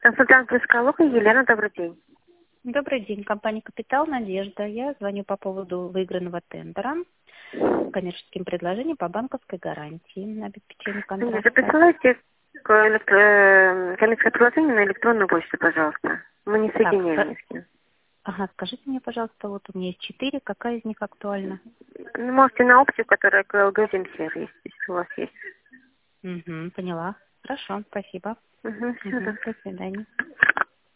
Консультант Плескалуха Елена, добрый день. Добрый день, компания «Капитал», Надежда. Я звоню по поводу выигранного тендера, коммерческим предложением по банковской гарантии на обеспечение контракта. Присылайте коммерческое предложение на электронную почту, пожалуйста. Мы не соединяем ни с кем. Ага, скажите мне, пожалуйста, вот у меня есть 4, какая из них актуальна? Можете на опцию, которая Грозим сервис, если у вас есть. Поняла. Хорошо, спасибо. Все, До свидания.